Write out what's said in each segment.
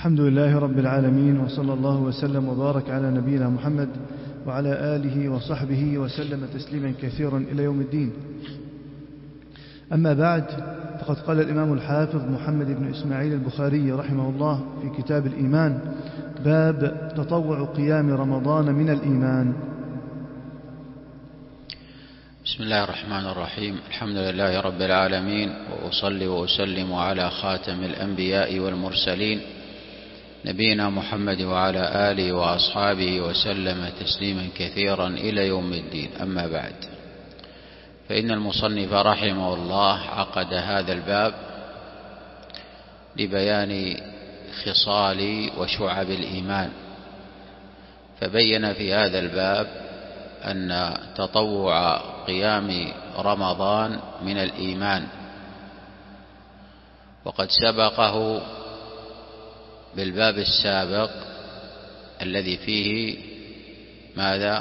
الحمد لله رب العالمين، وصلى الله وسلم وبارك على نبينا محمد وعلى آله وصحبه وسلم تسليما كثيرا إلى يوم الدين. أما بعد، فقد قال الإمام الحافظ محمد بن إسماعيل البخاري رحمه الله في كتاب الإيمان: باب تطوع قيام رمضان من الإيمان. بسم الله الرحمن الرحيم. الحمد لله رب العالمين، وأصلي وأسلم على خاتم الأنبياء والمرسلين نبينا محمد وعلى آله وأصحابه وسلم تسليما كثيرا إلى يوم الدين. أما بعد، فإن المصنف رحمه الله عقد هذا الباب لبيان خصال وشعب الإيمان، فبين في هذا الباب أن تطوع قيام رمضان من الإيمان، وقد سبقه بالباب السابق الذي فيه ماذا؟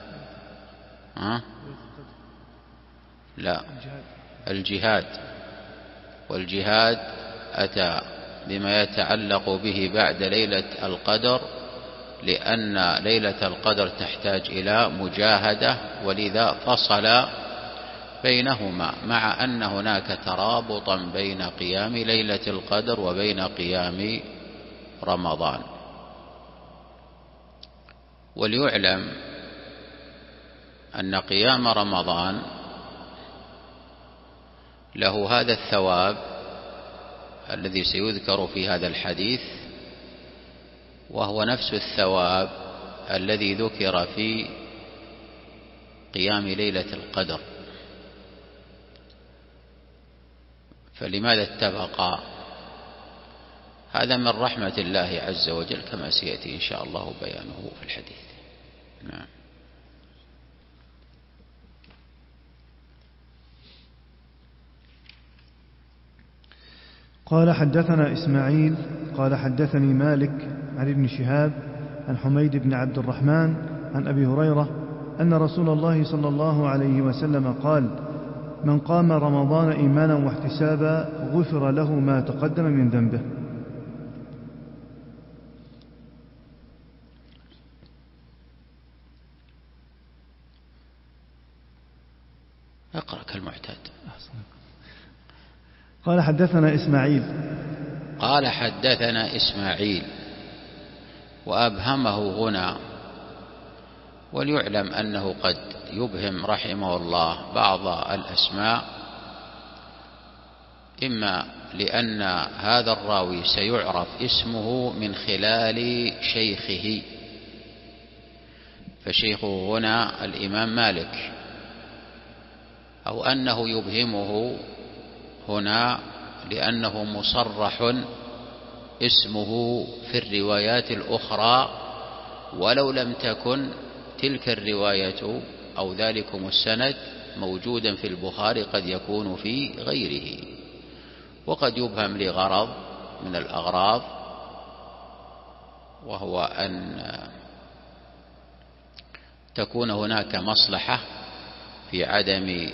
لا، الجهاد. والجهاد أتى بما يتعلق به بعد ليلة القدر، لأن ليلة القدر تحتاج إلى مجاهدة، ولذا فصل بينهما، مع أن هناك ترابطا بين قيام ليلة القدر وبين قيام رمضان. وليعلم أن قيام رمضان له هذا الثواب الذي سيذكر في هذا الحديث، وهو نفس الثواب الذي ذكر في قيام ليلة القدر. فلماذا اتفقا؟ هذا من رحمة الله عز وجل، كما سيأتي إن شاء الله بيانه في الحديث. نعم. قال: حدثنا إسماعيل قال حدثني مالك عن ابن شهاب عن حميد بن عبد الرحمن عن أبي هريرة أن رسول الله صلى الله عليه وسلم قال: من قام رمضان إيمانا واحتسابا غفر له ما تقدم من ذنبه. اقرأ كالمعتاد. قال: حدثنا إسماعيل قال حدثنا إسماعيل، وأبهمه هنا. وليعلم أنه قد يبهم رحمه الله بعض الأسماء، إما لأن هذا الراوي سيعرف اسمه من خلال شيخه، فشيخه هنا الإمام مالك، أو أنه يبهمه هنا لأنه مصرح اسمه في الروايات الأخرى، ولو لم تكن تلك الرواية أو ذلكم السند موجودا في البخاري قد يكون في غيره. وقد يبهم لغرض من الأغراض، وهو أن تكون هناك مصلحة في عدم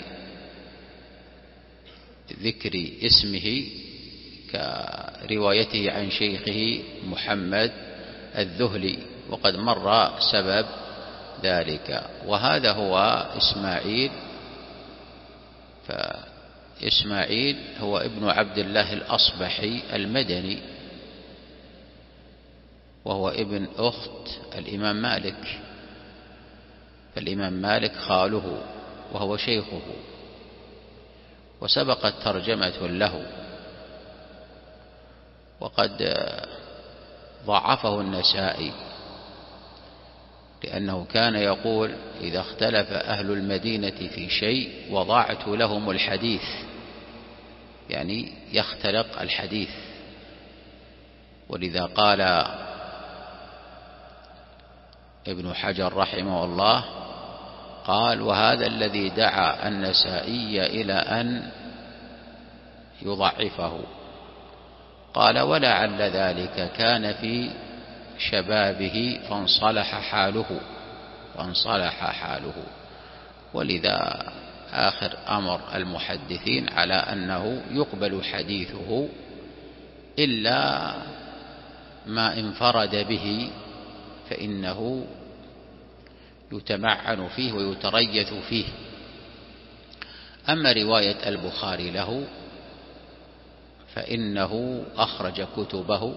ذكر اسمه، كروايته عن شيخه محمد الذهلي، وقد مر سبب ذلك. وهذا هو إسماعيل. فإسماعيل هو ابن عبد الله الأصبحي المدني، وهو ابن أخت الإمام مالك، فالإمام مالك خاله وهو شيخه، وسبقت ترجمة له. وقد ضعفه النسائي، لأنه كان يقول: إذا اختلف أهل المدينة في شيء وضعت لهم الحديث، يعني يختلق الحديث. ولذا قال ابن حجر رحمه الله، قال: وهذا الذي دعا النسائي إلى أن يضعفه. قال: ولعل ذلك كان في شبابه فانصلح حاله. ولذا آخر أمر المحدثين على أنه يقبل حديثه إلا ما انفرد به فإنه يتمعن فيه ويتريث فيه. أما رواية البخاري له فإنه أخرج كتبه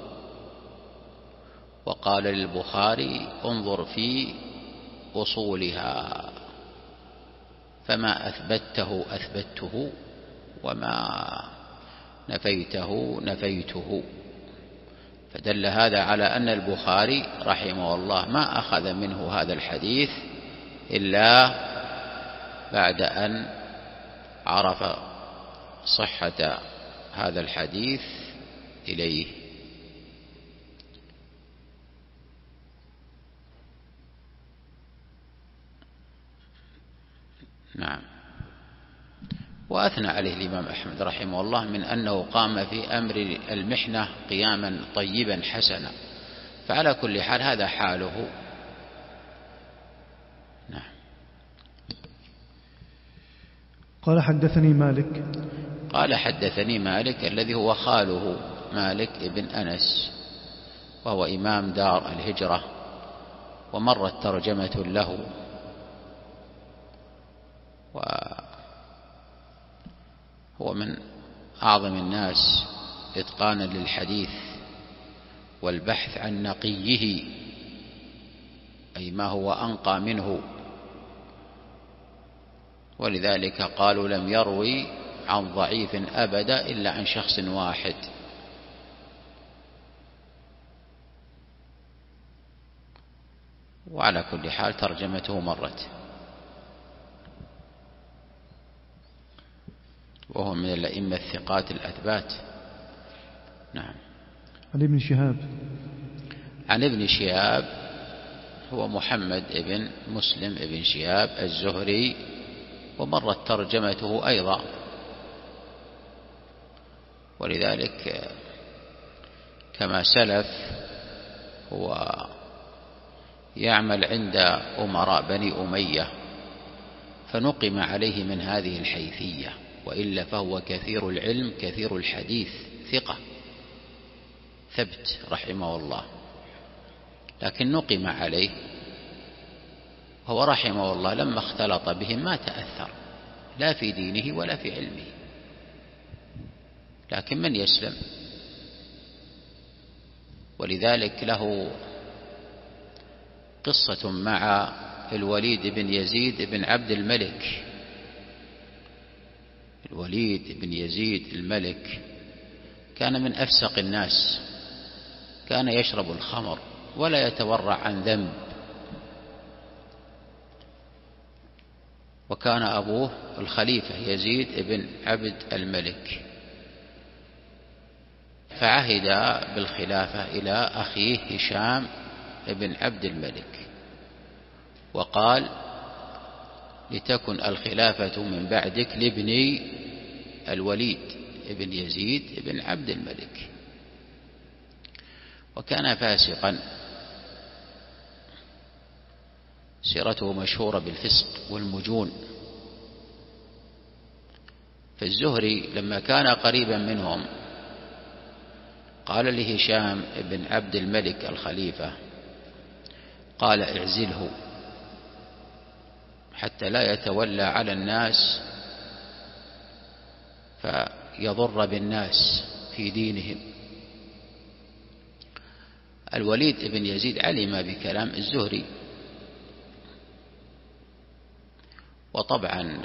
وقال للبخاري انظر في أصولها، فما أثبته أثبته وما نفيته نفيته. فدل هذا على أن البخاري رحمه الله ما أخذ منه هذا الحديث إلا بعد أن عرف صحة هذا الحديث إليه. نعم. وأثنى عليه الإمام أحمد رحمه الله من أنه قام في أمر المحنة قياما طيبا حسنا، فعلى كل حال هذا حاله. نعم. قال حدثني مالك. قال حدثني مالك الذي هو خاله مالك ابن أنس، وهو إمام دار الهجرة، ومرت ترجمة له، وهو من أعظم الناس إتقانا للحديث والبحث عن نقيه، أي ما هو أنقى منه، ولذلك قالوا لم يروي عن ضعيف أبدا إلا عن شخص واحد. وعلى كل حال ترجمته مرت، وهو من الأئمة الثقات الأثبات. نعم. عن ابن شهاب. عن ابن شهاب هو محمد ابن مسلم ابن شهاب الزهري، ومرت ترجمته أيضا، ولذلك كما سلف هو يعمل عند أمراء بني أمية فنقم عليه من هذه الحيثية، وإلا فهو كثير العلم كثير الحديث ثقة ثبت رحمه الله، لكن نقم عليه. هو رحمه الله لما اختلط بهم ما تأثر لا في دينه ولا في علمه، لكن من يسلم؟ ولذلك له قصة مع الوليد بن يزيد بن عبد الملك. الوليد بن يزيد الملك كان من أفسق الناس، كان يشرب الخمر ولا يتورع عن ذنب، وكان أبوه الخليفة يزيد بن عبد الملك، فعهد بالخلافة إلى أخيه هشام بن عبد الملك، وقال لتكن الخلافة من بعدك لابني الوليد بن يزيد بن عبد الملك. وكان فاسقا، سيرته مشهورة بالفسق والمجون. فالزهري لما كان قريبا منهم قال لهشام بن عبد الملك الخليفة، قال اعزله حتى لا يتولى على الناس فيضر بالناس في دينهم. الوليد بن يزيد علم بكلام الزهري، وطبعا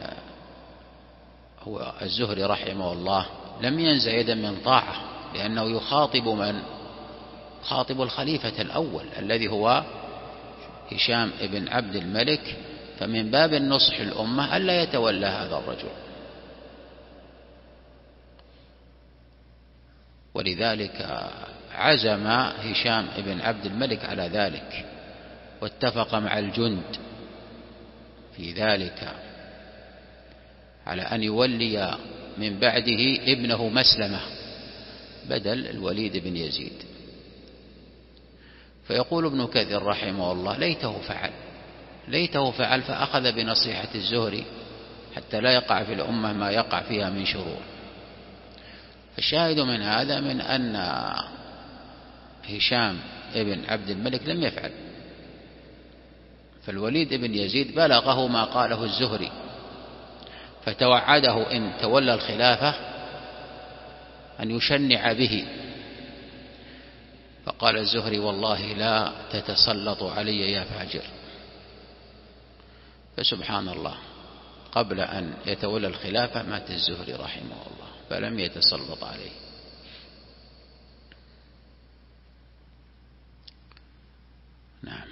هو الزهري رحمه الله لم ينزع يدا من طاعة، لأنه يخاطب من؟ يخاطب الخليفة الأول الذي هو هشام بن عبد الملك، فمن باب النصح الأمة ألا يتولى هذا الرجل. ولذلك عزم هشام بن عبد الملك على ذلك، واتفق مع الجند في ذلك على أن يولي من بعده ابنه مسلمة بدل الوليد بن يزيد. فيقول ابن كثير رحمه الله ليته فعل فأخذ بنصيحة الزهري حتى لا يقع في الأمة ما يقع فيها من شرور. فالشاهد من هذا من أن هشام ابن عبد الملك لم يفعل، فالوليد بن يزيد بلغه ما قاله الزهري فتوعده إن تولى الخلافة أن يشنع به، فقال الزهري والله لا تتسلط علي يا فاجر. فسبحان الله قبل أن يتولى الخلافة مات الزهري رحمه الله فلم يتسلط عليه. نعم.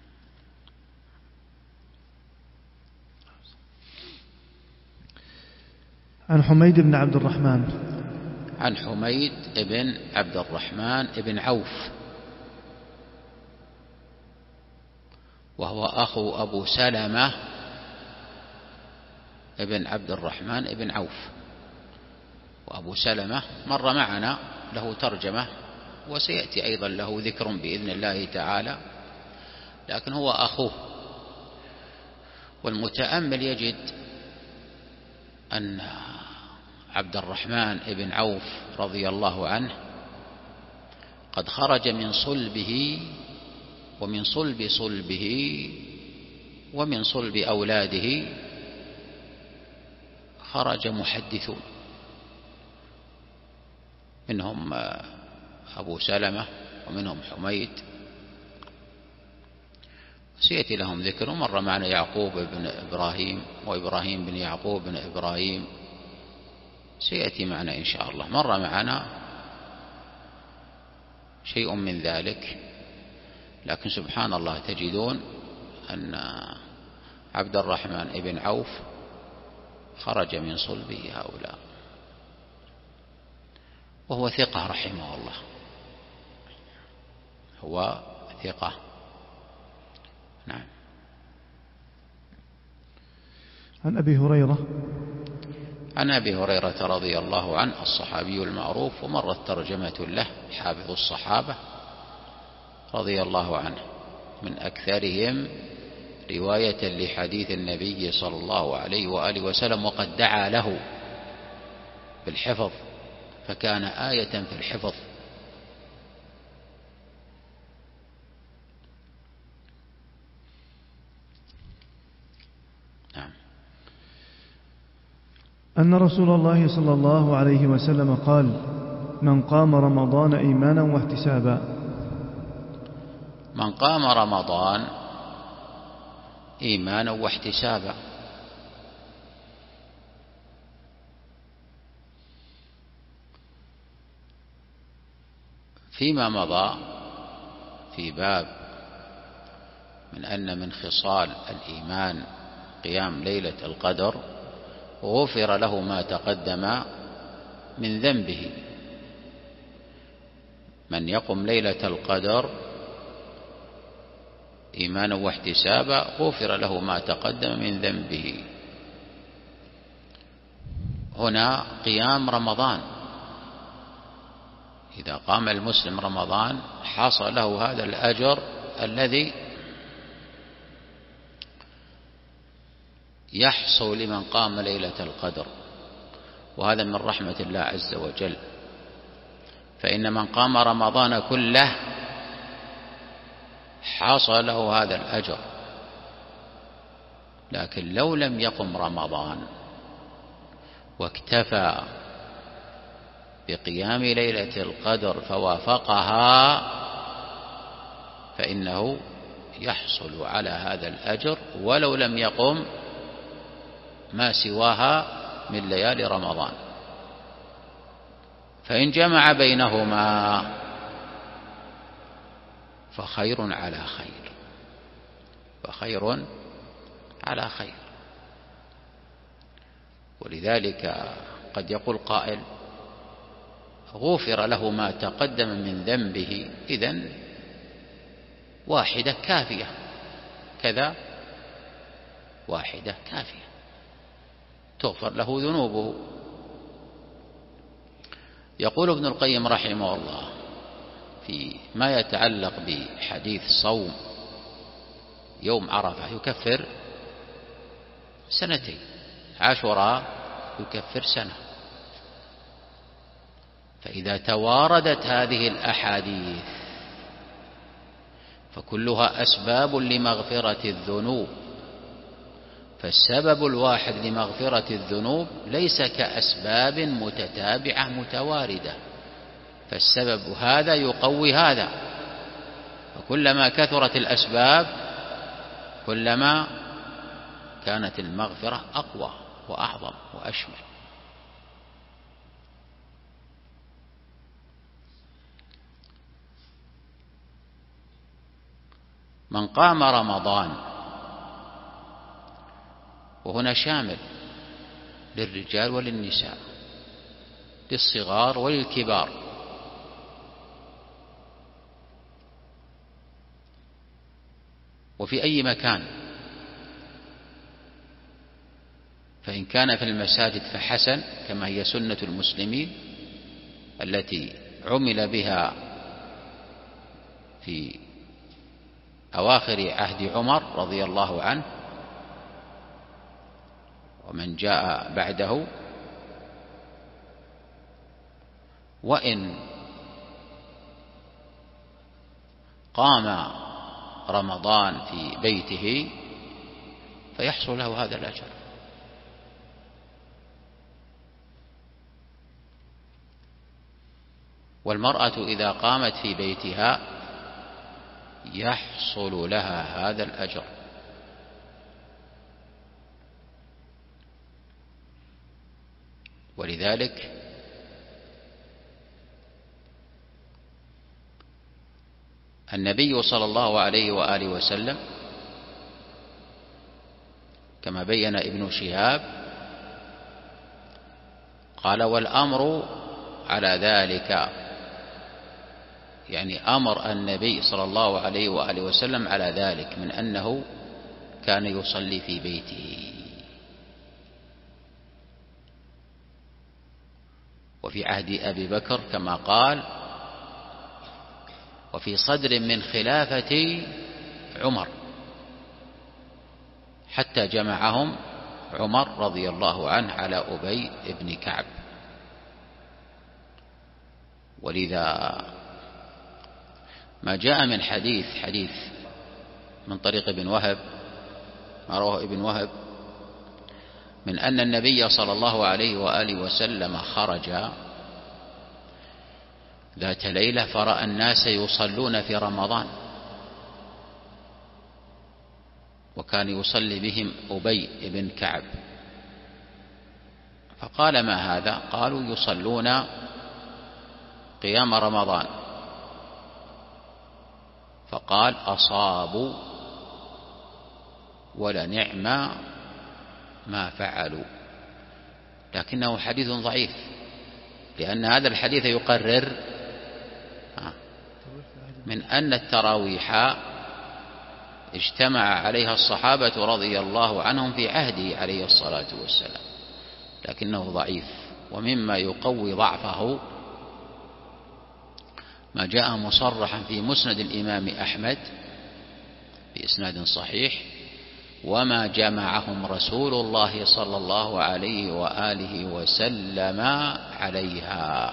عن حميد بن عبد الرحمن. عن حميد بن عبد الرحمن بن عوف وهو أخو أبو سلمة بن عبد الرحمن بن عوف، وأبو سلمة مر معنا له ترجمة وسيأتي أيضا له ذكر بإذن الله تعالى، لكن هو أخوه. والمتأمل يجد أن عبد الرحمن بن عوف رضي الله عنه قد خرج من صلبه ومن صلب صلبه ومن صلب أولاده خرج محدثون، منهم أبو سلمة ومنهم حميد، سيأتي لهم ذكر. مر معنا يعقوب بن إبراهيم وإبراهيم بن يعقوب بن إبراهيم، سيأتي معنا إن شاء الله. مر معنا شيء من ذلك، لكن سبحان الله تجدون أن عبد الرحمن بن عوف خرج من صلبه هؤلاء، وهو ثقة رحمه الله، هو ثقة. نعم. عن أبي هريرة. عن أبي هريرة رضي الله عنه الصحابي المعروف، ومرت ترجمة له حافظ الصحابة رضي الله عنه، من أكثرهم رواية لحديث النبي صلى الله عليه وآله وسلم، وقد دعا له بالحفظ فكان آية في الحفظ. نعم. أن رسول الله صلى الله عليه وسلم قال: من قام رمضان إيمانا واحتسابا. من قام رمضان إيمانا واحتسابا، فيما مضى في باب من أن من خصال الإيمان قيام ليلة القدر، غفر له ما تقدم من ذنبه. من يقم ليلة القدر إيمانا واحتسابا غفر له ما تقدم من ذنبه. هنا قيام رمضان، إذا قام المسلم رمضان حصل له هذا الأجر الذي يحصل لمن قام ليلة القدر، وهذا من رحمة الله عز وجل. فإن من قام رمضان كله حصل له هذا الأجر، لكن لو لم يقم رمضان واكتفى بقيام ليلة القدر فوافقها فإنه يحصل على هذا الأجر ولو لم يقم ما سواها من ليالي رمضان. فإن جمع بينهما فخير على خير، فخير على خير. ولذلك قد يقول قائل: غفر له ما تقدم من ذنبه، إذن واحدة كافية، كذا واحدة كافية تغفر له ذنوبه. يقول ابن القيم رحمه الله في ما يتعلق بحديث صوم يوم عرفة يكفر سنتين، عاشوراء يكفر سنة. فإذا تواردت هذه الأحاديث فكلها أسباب لمغفرة الذنوب، فالسبب الواحد لمغفرة الذنوب ليس كأسباب متتابعة متواردة، فالسبب هذا يقوي هذا، فكلما كثرت الأسباب كلما كانت المغفرة أقوى وأعظم وأشمل. من قام رمضان، وهنا شامل للرجال وللنساء، للصغار وللكبار، وفي أي مكان، فإن كان في المساجد فحسن كما هي سنة المسلمين التي عمل بها في أواخر عهد عمر رضي الله عنه ومن جاء بعده. وإن قام رمضان في بيته فيحصل له هذا الأجر. والمرأة إذا قامت في بيتها يحصل لها هذا الأجر. ولذلك النبي صلى الله عليه وآله وسلم كما بين ابن شهاب قال: والأمر على ذلك، يعني أمر النبي صلى الله عليه وآله وسلم على ذلك من أنه كان يصلي في بيته. وفي عهد أبي بكر كما قال: وفي صدر من خلافة عمر، حتى جمعهم عمر رضي الله عنه على أبي بن كعب. ولذا ما جاء من حديث من طريق ابن وهب، ما رواه ابن وهب من أن النبي صلى الله عليه وآله وسلم خرج ذات ليلة فرأى الناس يصلون في رمضان، وكان يصلي بهم أبي بن كعب، فقال: ما هذا؟ قالوا: يصلون قيام رمضان. فقال: أصابوا ولنعم ما فعلوا. لكنه حديث ضعيف، لأن هذا الحديث يقرر من أن التراويح اجتمع عليها الصحابة رضي الله عنهم في عهده عليه الصلاة والسلام، لكنه ضعيف. ومما يقوي ضعفه ما جاء مصرحا في مسند الإمام أحمد بإسناد صحيح: وما جمعهم رسول الله صلى الله عليه وآله وسلم عليها،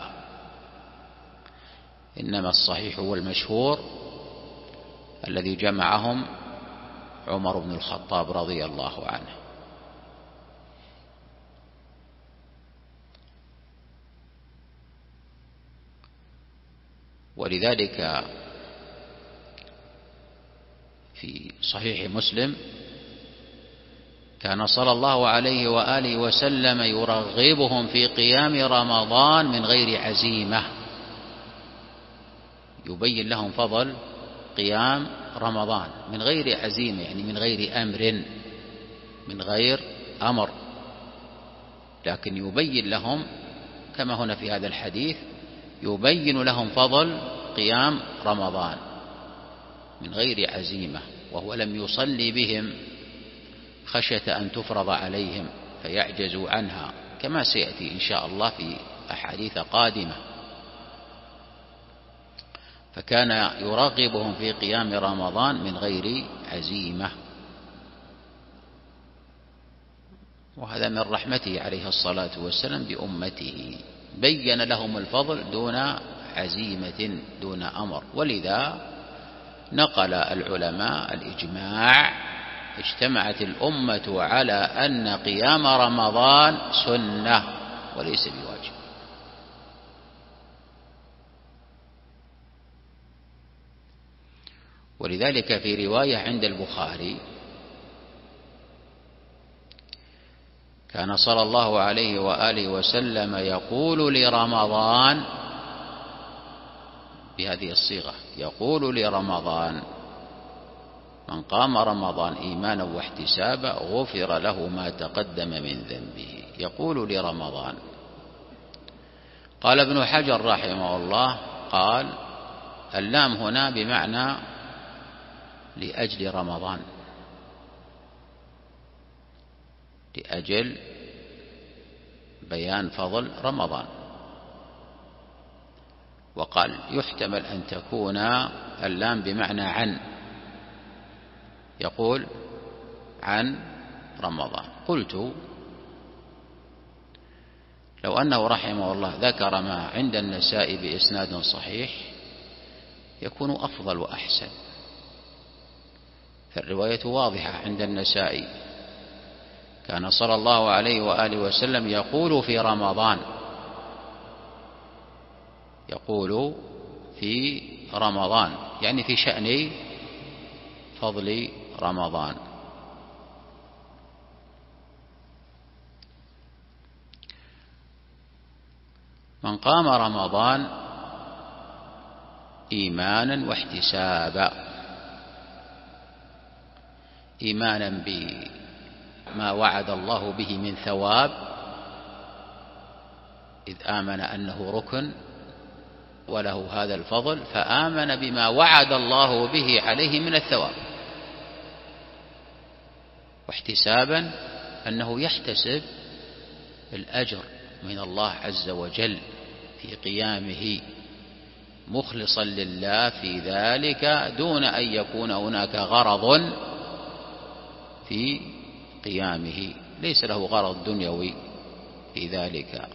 إنما الصحيح والمشهور الذي جمعهم عمر بن الخطاب رضي الله عنه. ولذلك في صحيح مسلم كان صلى الله عليه وآله وسلم يرغبهم في قيام رمضان من غير عزيمة، يبين لهم فضل قيام رمضان من غير عزيمة، يعني من غير أمر، من غير أمر، لكن يبين لهم كما هنا في هذا الحديث، يبين لهم فضل قيام رمضان من غير عزيمة، وهو لم يصلي بهم خشية أن تفرض عليهم فيعجزوا عنها، كما سيأتي إن شاء الله في أحاديث قادمة. فكان يرغبهم في قيام رمضان من غير عزيمة، وهذا من رحمته عليه الصلاة والسلام بأمته، بين لهم الفضل دون عزيمة دون أمر. ولذا نقل العلماء الإجماع: اجتمعت الأمة على أن قيام رمضان سنة وليس بواجب. ولذلك في رواية عند البخاري: كان صلى الله عليه وآله وسلم يقول لرمضان بهذه الصيغة، يقول لرمضان: من قام رمضان إيمانا واحتسابا غفر له ما تقدم من ذنبه. يقول لرمضان. قال ابن حجر رحمه الله، قال: اللام هنا بمعنى لأجل رمضان، لأجل بيان فضل رمضان. وقال: يحتمل أن تكون اللام بمعنى عن، يقول عن رمضان. قلت: لو أنه رحمه الله ذكر ما عند النسائي بإسناد صحيح يكون أفضل وأحسن، فالرواية واضحة عند النسائي: كان صلى الله عليه وآله وسلم يقول في رمضان، يقول في رمضان يعني في شأن فضل رمضان. من قام رمضان إيمانا واحتسابا، إيمانا بما وعد الله به من ثواب، إذ آمن أنه ركن وله هذا الفضل، فآمن بما وعد الله به عليه من الثواب. واحتسابا أنه يحتسب الأجر من الله عز وجل في قيامه، مخلصا لله في ذلك دون أن يكون هناك غرض في قيامه، ليس له غرض دنيوي في ذلك.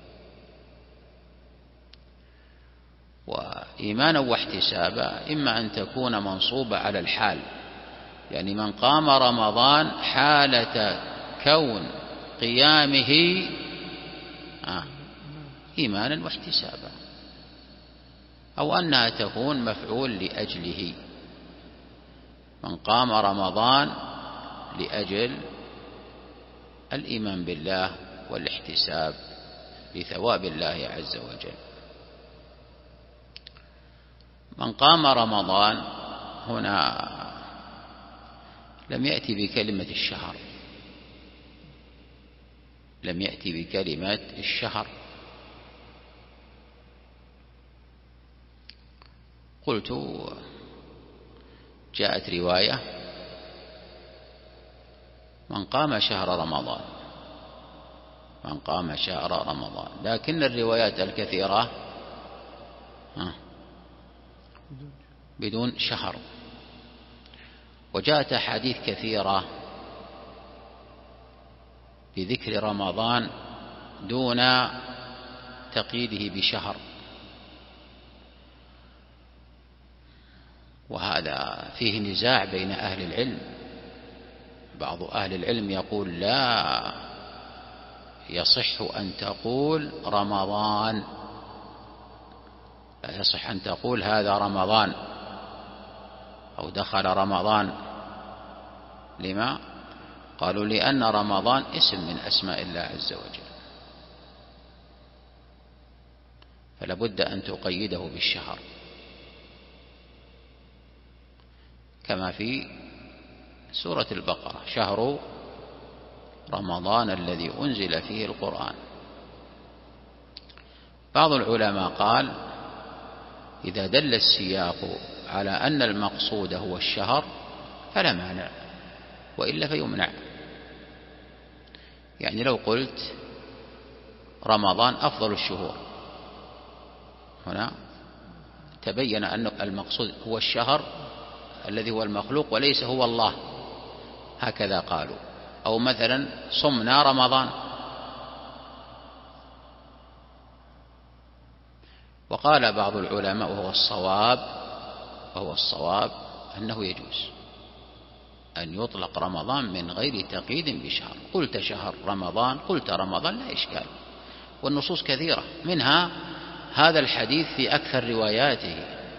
وإيمانا واحتسابا إما أن تكون منصوبة على الحال، يعني من قام رمضان حالة كون قيامه إيمانا واحتسابا، أو أنها تكون مفعول لأجله، من قام رمضان لأجل الإيمان بالله والاحتساب بثواب الله عز وجل. من قام رمضان هنا لم يأتي بكلمة الشهر، لم يأتي بكلمة الشهر. قلت: جاءت رواية: من قام شهر رمضان، من قام شهر رمضان، لكن الروايات الكثيرة بدون شهر. وجاءت أحاديث كثيرة بذكر رمضان دون تقييده بشهر، وهذا فيه نزاع بين أهل العلم. بعض أهل العلم يقول: لا يصح أن تقول رمضان، لا يصح أن تقول هذا رمضان أو دخل رمضان. لما؟ قالوا: لأن رمضان اسم من أسماء الله عز وجل، فلا بد أن تقيده بالشهر، كما في سورة البقرة: شهر رمضان الذي أنزل فيه القرآن. بعض العلماء قال: إذا دل السياق على أن المقصود هو الشهر فلا مانع، وإلا فيمنع. يعني لو قلت رمضان أفضل الشهور، هنا تبين أن المقصود هو الشهر الذي هو المخلوق وليس هو الله، هكذا قالوا. أو مثلا صمنا رمضان. وقال بعض العلماء وهو الصواب أنه يجوز أن يطلق رمضان من غير تقييد بشهر. قلت شهر رمضان، قلت رمضان، لا إشكال، والنصوص كثيرة، منها هذا الحديث في أكثر رواياته.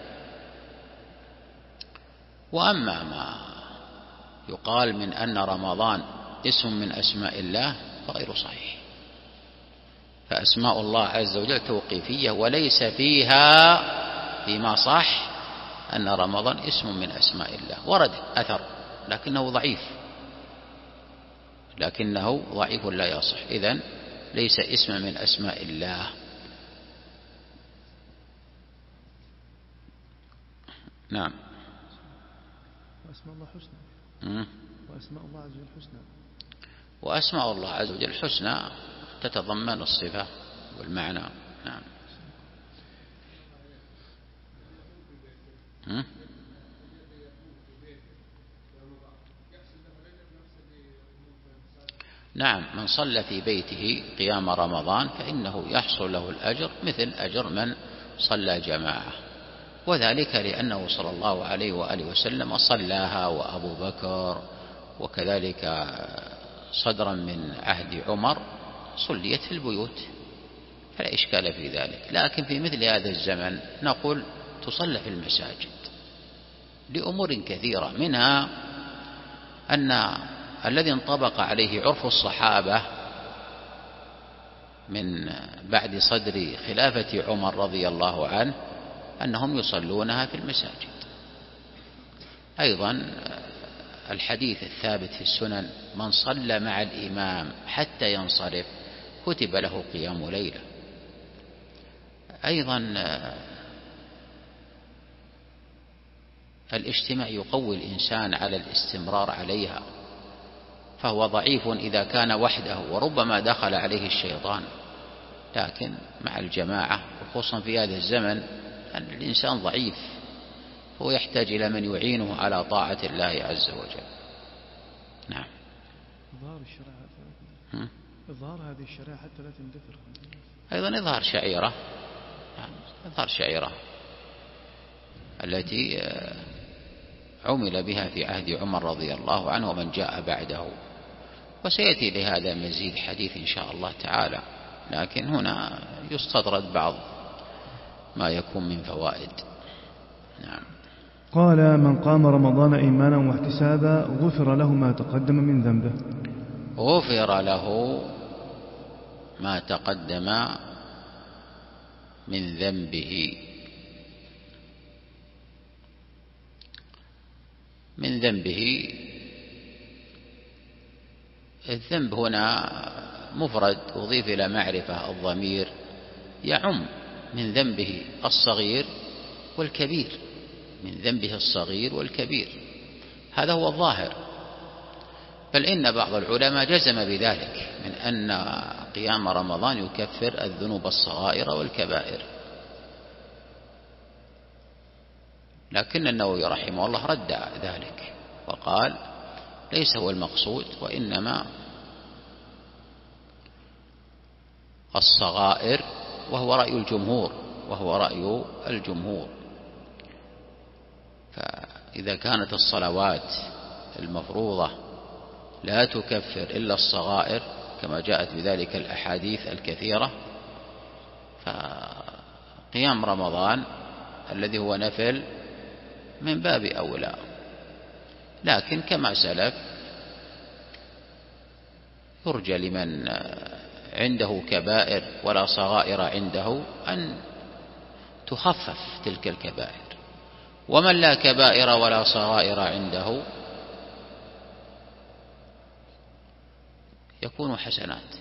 وأما ما يقال من أن رمضان اسم من أسماء الله فغير صحيح، فأسماء الله عز وجل توقيفية، وليس فيها فيما صح أن رمضان اسم من أسماء الله. ورد أثر لكنه ضعيف لا يصح، إذن ليس اسم من أسماء الله. نعم. وأسماء الله حسنى. وأسماء الله عز وجل حسنى. وأسماء الله عز وجل حسنى تتضمن الصفة والمعنى. نعم. نعم، من صلى في بيته قيام رمضان فإنه يحصل له الأجر مثل أجر من صلى جماعة، وذلك لأنه صلى الله عليه وآله وسلم صلاها، وأبو بكر، وكذلك صدرا من عهد عمر صليت في البيوت، فلا إشكال في ذلك. لكن في مثل هذا الزمن نقول تصلى في المساجد لأمور كثيرة، منها أن الذي انطبق عليه عرف الصحابة من بعد صدر خلافة عمر رضي الله عنه أنهم يصلونها في المساجد. أيضا الحديث الثابت في السنن: من صلى مع الإمام حتى ينصرف كتب له قيام ليلة. أيضا الاجتماع يقوي الإنسان على الاستمرار عليها، فهو ضعيف إذا كان وحده وربما دخل عليه الشيطان، لكن مع الجماعة وخصوصا في هذا الزمن أن الإنسان ضعيف، فهو يحتاج إلى من يعينه على طاعة الله عز وجل. نعم. إظهار هذه الشريعة حتى لا تندثر. أيضا إظهار شعيرة، التي عمل بها في عهد عمر رضي الله عنه ومن جاء بعده، وسيأتي لهذا مزيد حديث إن شاء الله تعالى، لكن هنا يستطرد بعض ما يكون من فوائد. نعم. قال: من قام رمضان إيمانا واحتسابا غفر له ما تقدم من ذنبه. غفر له ما تقدم من ذنبه. من ذنبه، الذنب هنا مفرد أضيف إلى معرفة، الضمير يعم من ذنبه الصغير والكبير، من ذنبه الصغير والكبير، هذا هو الظاهر. بل إن بعض العلماء جزم بذلك، من أن قيام رمضان يكفر الذنوب الصغائر والكبائر، لكن النووي رحمه الله رد ذلك وقال: ليس هو المقصود، وإنما الصغائر، وهو رأي الجمهور. فإذا كانت الصلوات المفروضة لا تكفر إلا الصغائر كما جاءت بذلك الأحاديث الكثيرة، فقيام رمضان الذي هو نفل من باب أولى. لكن كما سلف يرجى لمن عنده كبائر ولا صغائر عنده أن تخفف تلك الكبائر، ومن لا كبائر ولا صغائر عنده يكون حسنات.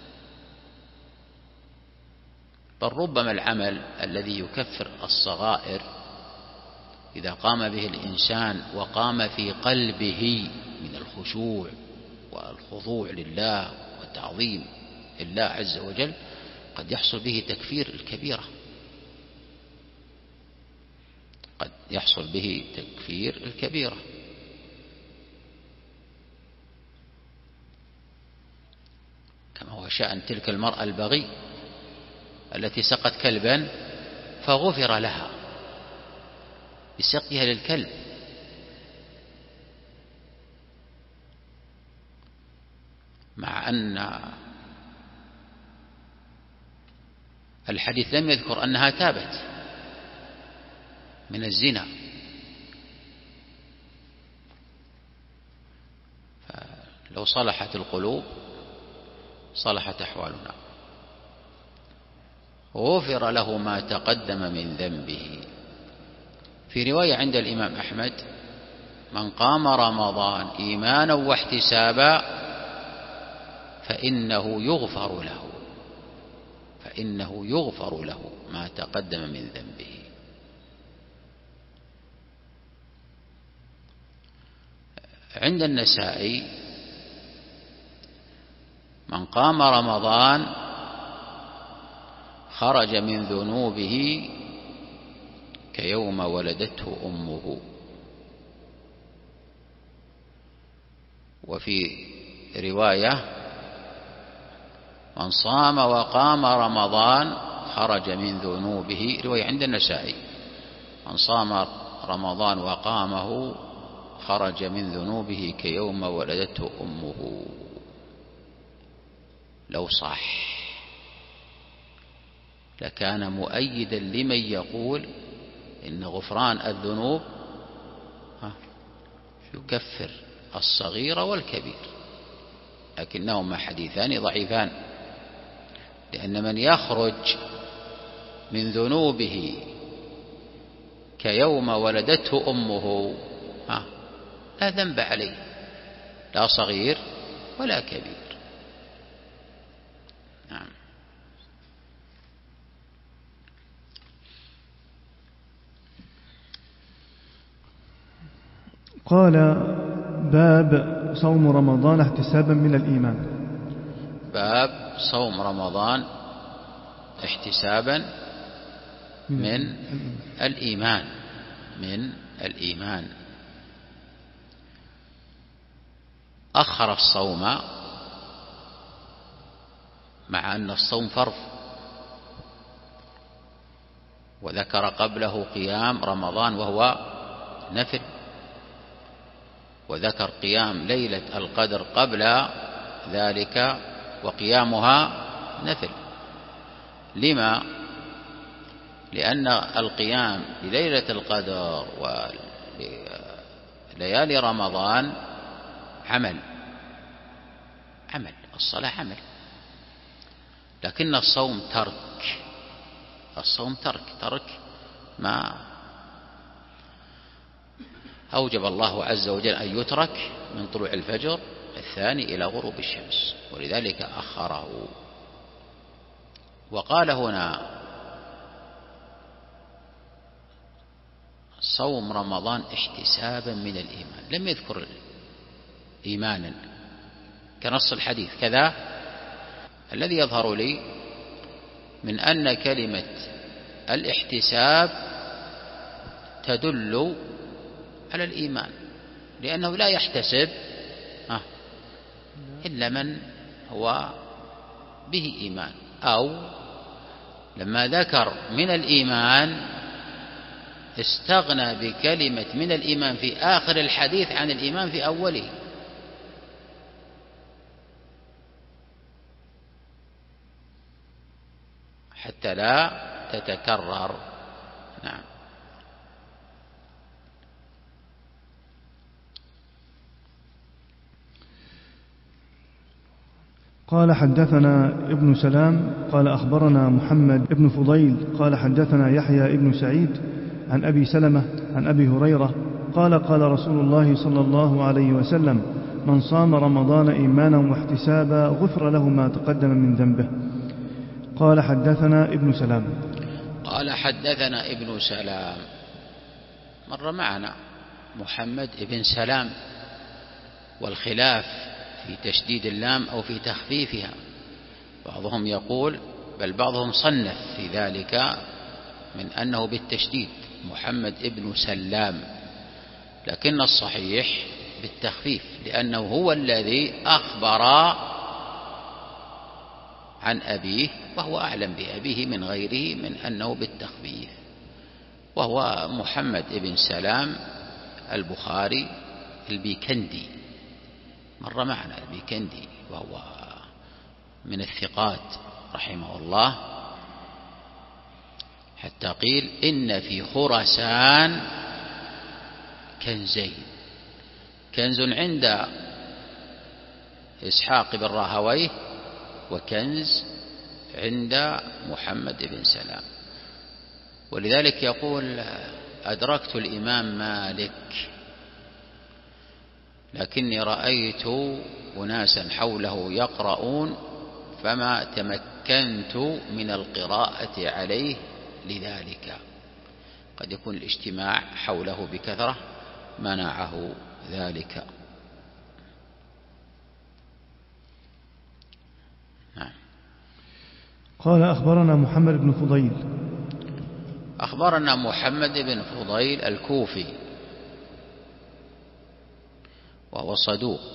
بل ربما العمل الذي يكفر الصغائر إذا قام به الإنسان وقام في قلبه من الخشوع والخضوع لله والتعظيم لله عز وجل، قد يحصل به تكفير الكبيرة، كما هو شأن تلك المرأة البغي التي سقت كلبا فغفر لها بسقيها للكلب، مع أن الحديث لم يذكر أنها تابت من الزنا، فلو صلحت القلوب صلحت أحوالنا. غفر له ما تقدم من ذنبه. في رواية عند الإمام أحمد: من قام رمضان إيمانا واحتسابا فإنه يغفر له ما تقدم من ذنبه. عند النسائي: من قام رمضان خرج من ذنوبه كيوم ولدته أمه. وفي رواية: من صام وقام رمضان خرج من ذنوبه، رواية عند النسائي: من صام رمضان وقامه خرج من ذنوبه كيوم ولدته أمه. لو صح لكان مؤيدا لمن يقول إن غفران الذنوب يكفر الصغير والكبير، لكنهما حديثان ضعيفان، لأن من يخرج من ذنوبه كيوم ولدته أمه لا ذنب عليه، لا صغير ولا كبير. نعم. قال: باب صوم رمضان احتسابا من الإيمان. باب صوم رمضان احتسابا من الإيمان. أخر الصوم مع أن الصوم فرض، وذكر قبله قيام رمضان وهو نفل، وذكر قيام ليلة القدر قبل ذلك وقيامها نفل. لما؟ لأن القيام لليلة القدر وليالي رمضان عمل، الصلاة عمل، لكن الصوم ترك ما أوجب الله عز وجل أن يترك من طلوع الفجر الثاني إلى غروب الشمس، ولذلك أخره. وقال هنا: صوم رمضان احتسابا من الإيمان، لم يذكر إيمانا كنص الحديث. كذا الذي يظهر لي من أن كلمة الاحتساب تدل على الإيمان، لأنه لا يحتسب إلا من هو به إيمان. أو لما ذكر من الإيمان استغنى بكلمة من الإيمان في آخر الحديث عن الإيمان في أوله، حتى لا تتكرر. نعم. قال: حدثنا ابن سلام قال أخبرنا محمد ابن فضيل قال حدثنا يحيى ابن سعيد عن أبي سلمة عن أبي هريرة قال: قال رسول الله صلى الله عليه وسلم: من صام رمضان إيمانا واحتسابا غفر له ما تقدم من ذنبه. قال: حدثنا ابن سلام. قال: حدثنا ابن سلام. مر معنا محمد ابن سلام، والخلاف في تشديد اللام أو في تخفيفها. بعضهم يقول، بل بعضهم صنف في ذلك من أنه بالتشديد محمد ابن سلام، لكن الصحيح بالتخفيف، لأنه هو الذي أخبر عن أبيه، وهو أعلم بأبيه من غيره من أنه بالتخفيف، وهو محمد ابن سلام البخاري البيكندي مر معنا البيكندي وهو من الثقات رحمه الله، حتى قيل إن في خراسان كنزين، كنز عند إسحاق بن راهويه وكنز عند محمد بن سلام. ولذلك يقول أدركت الإمام مالك لكني رأيت أناسا حوله يقرؤون فما تمكنت من القراءة عليه، لذلك قد يكون الاجتماع حوله بكثرة منعه ذلك. قال أخبرنا محمد بن فضيل. أخبرنا محمد بن فضيل الكوفي وهو صدوق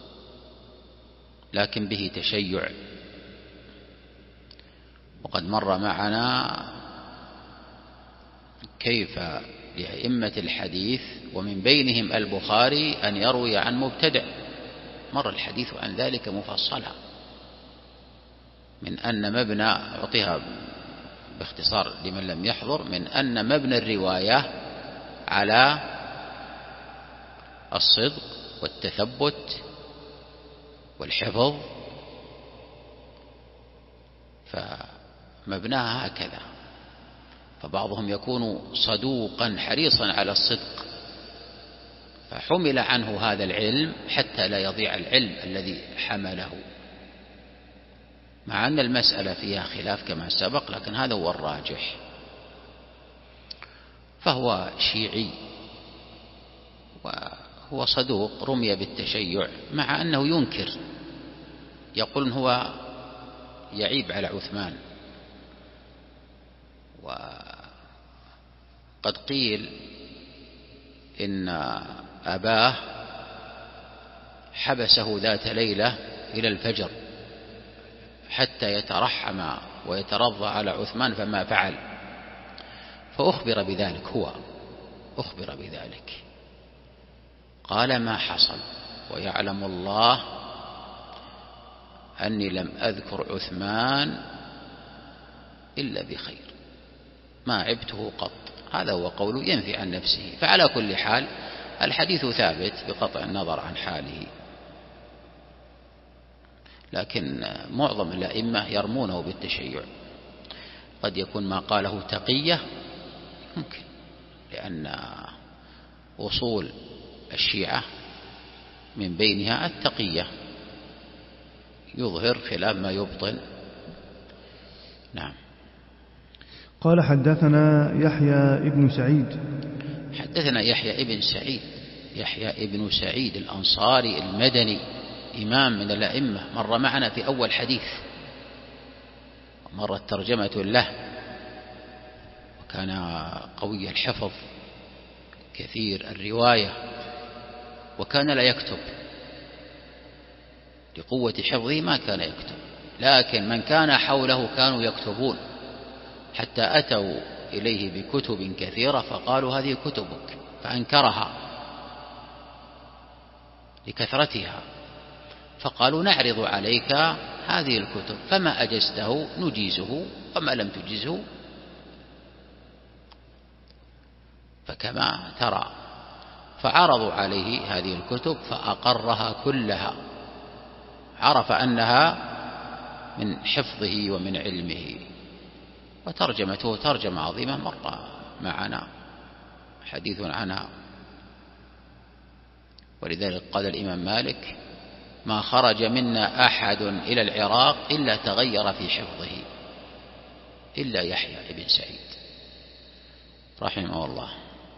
لكن به تشيع، وقد مر معنا كيف لأئمة الحديث ومن بينهم البخاري أن يروي عن مبتدع، مر الحديث عن ذلك مفصلا، من أن مبنى، أعطيها باختصار لمن لم يحضر، من أن مبنى الرواية على الصدق والتثبت والحفظ، فمبناها هكذا. فبعضهم يكون صدوقا حريصا على الصدق فحمل عنه هذا العلم حتى لا يضيع العلم الذي حمله، مع أن المسألة فيها خلاف كما سبق، لكن هذا هو الراجح. فهو شيعي وهو صدوق رمي بالتشيع، مع أنه ينكر، يقول هو يعيب على عثمان. وقد قيل إن أباه حبسه ذات ليلة إلى الفجر حتى يترحم ويترضى على عثمان فما فعل، فأخبر بذلك، هو أخبر بذلك، قال ما حصل ويعلم الله أني لم أذكر عثمان إلا بخير ما عبته قط. هذا هو قوله ينفي عن نفسه. فعلى كل حال الحديث ثابت بقطع النظر عن حاله، لكن معظم الأئمة يرمونه بالتشيع. قد يكون ما قاله تقية، ممكن، لأن أصول الشيعة من بينها التقية، يظهر خلاف ما يبطن. نعم. قال حدثنا يحيى ابن سعيد. حدثنا يحيى ابن سعيد، يحيى ابن سعيد الأنصاري المدني، إمام من الأئمة، مر معنا في أول حديث، مرت ترجمة له، وكان قوي الحفظ كثير الرواية، وكان لا يكتب، لقوة حفظه ما كان يكتب، لكن من كان حوله كانوا يكتبون، حتى أتوا إليه بكتب كثيرة فقالوا هذه كتبك، فأنكرها لكثرتها، فقالوا نعرض عليك هذه الكتب، فما أجزته نجيزه وما لم تجزه فكما ترى. فعرضوا عليه هذه الكتب فأقرها كلها، عرف أنها من حفظه ومن علمه. وترجمته ترجمة عظيمة مر معنا حديث عنها. ولذلك قال الإمام مالك ما خرج منا أحد إلى العراق إلا تغير في حفظه إلا يحيى بن سعيد رحمه الله.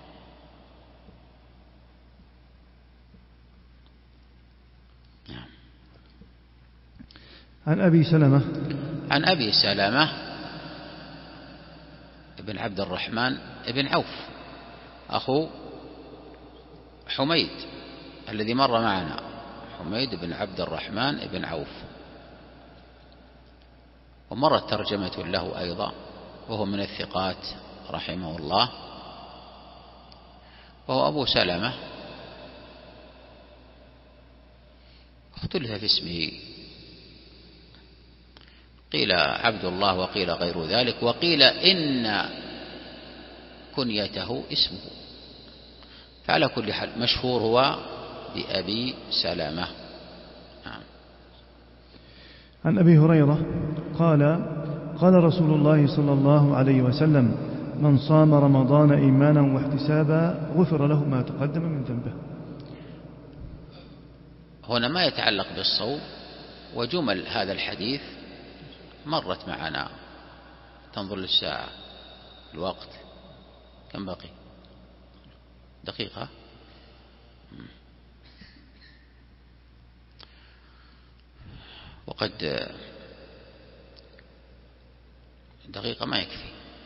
عن أبي سلمة. عن أبي سلمة ابن عبد الرحمن ابن عوف أخو حميد الذي مر معنا، حميد بن عبد الرحمن ابن عوف، ومرت ترجمة له أيضا، وهو من الثقات رحمه الله، وهو أبو سلمة اختلف في اسمه، قيل عبد الله وقيل غير ذلك، وقيل إن كنيته اسمه. فعلى كل حال مشهور هو بأبي سلمة. عن أبي هريرة قال: قال رسول الله صلى الله عليه وسلم: من صام رمضان إيمانا واحتسابا غفر له ما تقدم من ذنبه. هنا ما يتعلق بالصوم، وجمل هذا الحديث مرت معنا. تنظر للساعة، الوقت كم بقي؟ دقيقة. وقد دقيقة ما يكفي.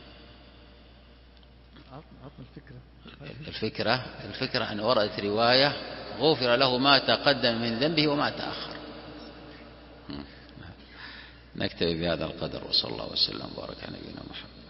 الفكرة أن وردت رواية غفر له ما تقدم من ذنبه وما تأخر. نكتفي بهذا القدر، وصلى الله وسلم وبارك على نبينا محمد.